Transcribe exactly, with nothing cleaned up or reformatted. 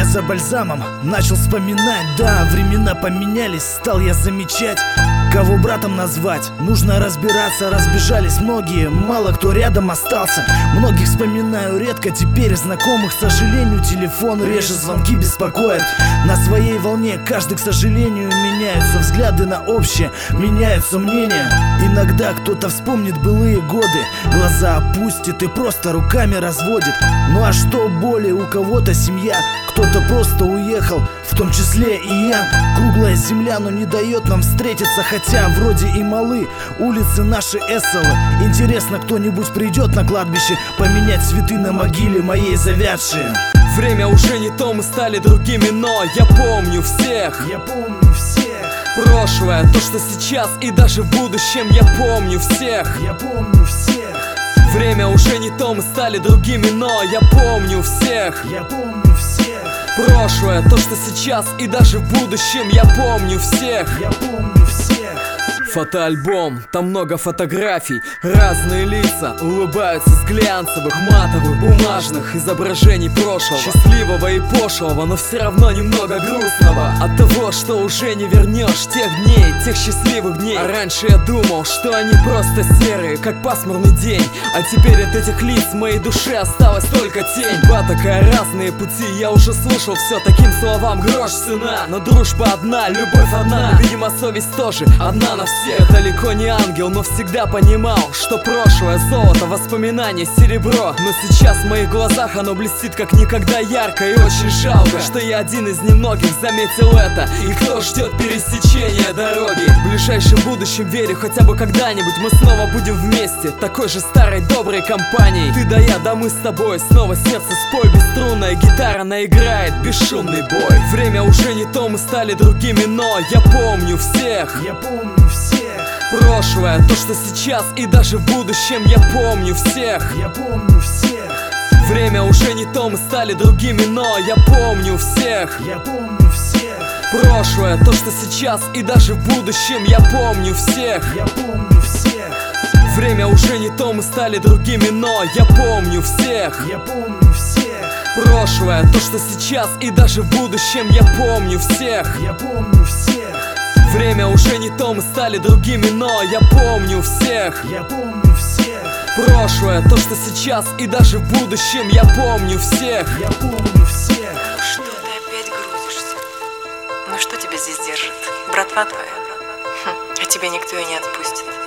я за бальзамом начал вспоминать. Да, времена поменялись, стал я замечать, кого братом назвать. Нужно разбираться, разбежались многие, мало кто рядом остался. Многих вспоминаю редко, теперь знакомых, к сожалению, телефон реже, звонки беспокоят. На своей волне каждый, к сожалению, меняются взгляды на общее, меняются мнения. Иногда кто-то вспомнит былые годы, глаза опустит и просто руками разводит. Ну а что более, у кого-то семья, кто-то просто уехал, в том числе и я. Круглая земля, но не дает нам встретиться, хотя вроде и малы улицы наши эсселы. Интересно, кто-нибудь придет на кладбище поменять цветы на могиле моей завядшие? Время уже не то, мы стали другими, но я помню всех. Я помню всех. Прошлое, то, что сейчас и даже в будущем, я помню всех. Я помню всех. Время уже не то, мы стали другими, но я помню всех. Я помню всех. Прошлое, то, что сейчас и даже в будущем, я помню всех. Я помню всех. Фотоальбом, там много фотографий, разные лица улыбаются с глянцевых, матовых, бумажных изображений прошлого, счастливого и пошлого, но все равно немного грустного от того, что уже не вернешь тех дней, тех счастливых дней. А раньше я думал, что они просто серые, как пасмурный день, а теперь от этих лиц в моей душе осталась только тень. Судьба такая, разные пути, я уже слушал все таким словам, грош цена, но дружба одна, любовь одна, видимо совесть тоже одна на всех. Далеко не ангел, но всегда понимал, что прошлое золото, воспоминания серебро. Но сейчас в моих глазах оно блестит как никогда ярко. И очень жалко, что я один из немногих заметил это. И кто ждет пересечения дороги? В ближайшем будущем верю, хотя бы когда-нибудь мы снова будем вместе, такой же старой доброй компанией. Ты да я, да мы с тобой, снова сердце спой, бесструнная гитара наиграет бесшумный бой. Время уже не то, мы стали другими, но я помню всех. Я помню всех. Прошлое, то, что сейчас и даже в будущем, я помню всех. Я помню всех. Время уже не то, мы стали другими, но я помню всех. Я помню всех. Прошлое, то, что сейчас и даже в будущем, я помню всех. Я помню всех. Время уже не то, мы стали другими, но я помню всех. Я помню всех. Прошлое, то, что сейчас и даже в будущем, я помню всех. Я помню всех. Время уже не то, мы стали другими, но я помню всех. Я помню всех. Прошлое, то, что сейчас и даже в будущем, я помню всех. Я помню всех. Что ты опять грузишься? Ну что тебя здесь держит? Братва твоя? Хм, а тебя никто и не отпустит.